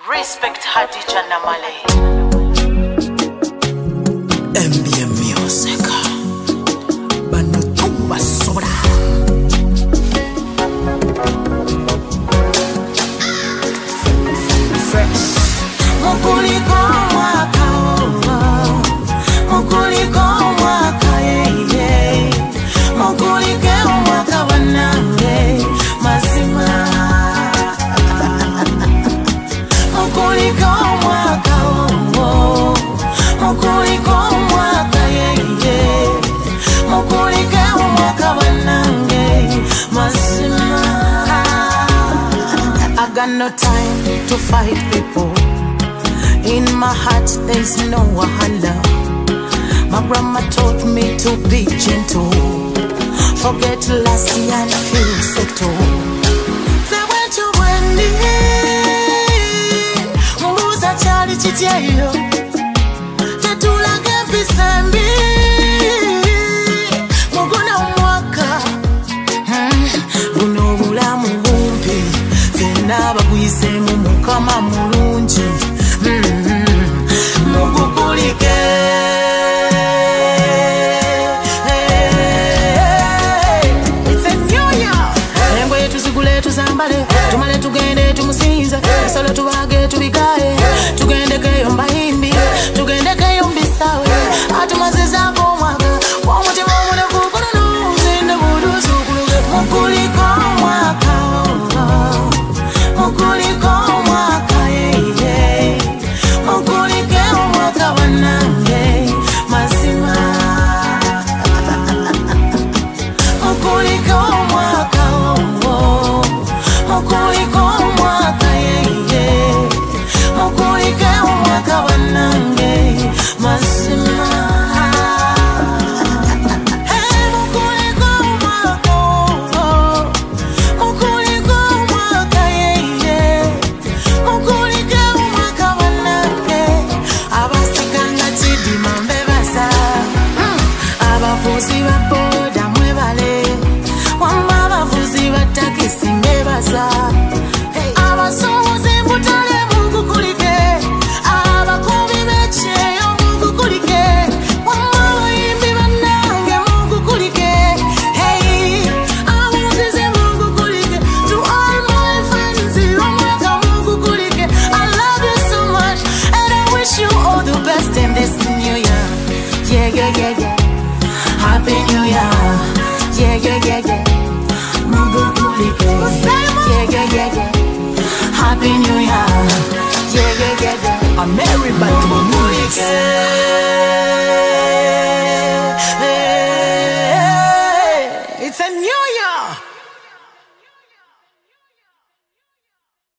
Respect Hadija Namale. MBM Music. Banutumba Soda. Fresh. Mukuliko mwaka Mukuliko mwaka Mukulike mwaka wanange mazima Mukuliko mwaka Mukuliko mwaka Mukulike mwaka wanange mazima. I got no time to fight people. In my heart there's no wahala. My grandma taught me to be gentle. Forget last year and feel settled. Say when to Wendy Mbuza chali chitiayo Tetula kepi sembi Muguna umwaka Buno bula mugumpi Fenaba kuise mumukama mulunji Mukukulike Tuzambale, tumale tugende tumusinze Solo tubage tubikaye Tugende keyo mbahimbi Tugende keyo mbisawe Atumaziza kumwaka Wamutima munefu kununu Zinde budusu kuluge Mukuliko mwaka Mukuliko mwaka Mukulike mwaka wanange mazima Mukuliko mwaka Mukuliko mwaka Mukulike mwaka wanange mazima. Hey, mukuliko mwaka Mukuliko mwaka Mukulike mwaka wanange. Abasikanga chidima mbebasa Abafuzi baboda mwebale Wamba abafuzi batakisi mbebasa Abasuhuzi mbutale mukukulike Abakubi becheyo mukukulike Wamba abayimbi banange mukukulike. Hey, abamuzize mukukulike. To all my fans omwaka mukukulike. I love you so much and I wish you all the best in this new year. Yeah. Happy New Year. Yeah. Mukukulike. Yeah. Happy New Year. Yeah. I'm Mary Bantu Music.